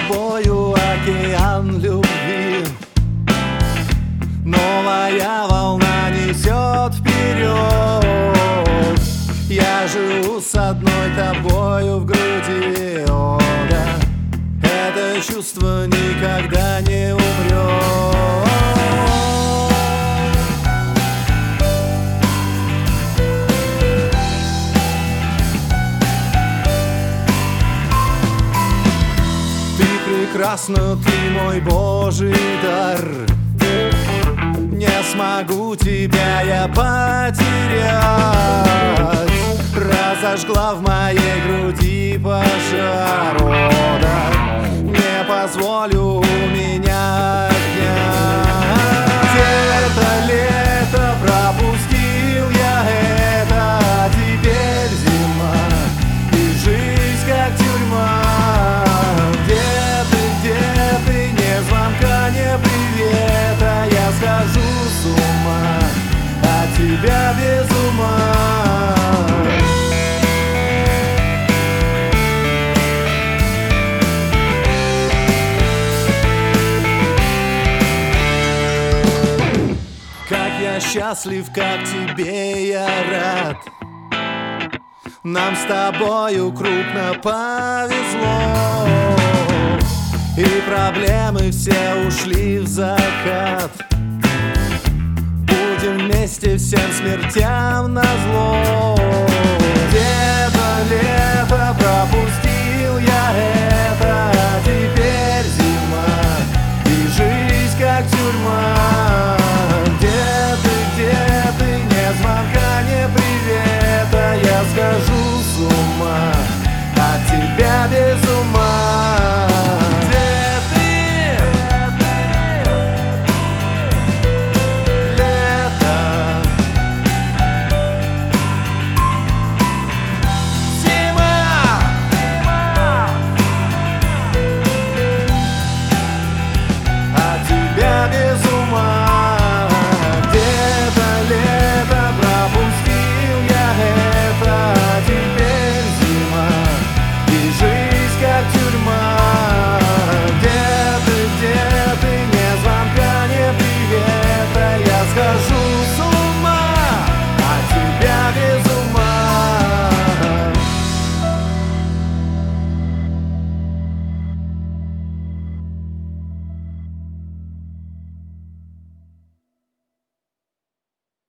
тобою океан любви. Новая волна несет вперед. Я живу с одной тобою в груди. О, да, это чувство никогда не умрет. Прекрасно, ты мой Божий дар. Не смогу тебя я потерять. Разожгла в моей груди пожар. О, да, не позволю меня отнять. Это лето пропустил я это, а теперь зима и жизнь как тюрьма. Не привета, я схожу с ума, от тебя без ума. Как я счастлив, как тебе я рад. Нам с тобою крупно повезло, и проблемы все ушли в закат. Будем вместе всем смертям назло. Где-то лето пропустил я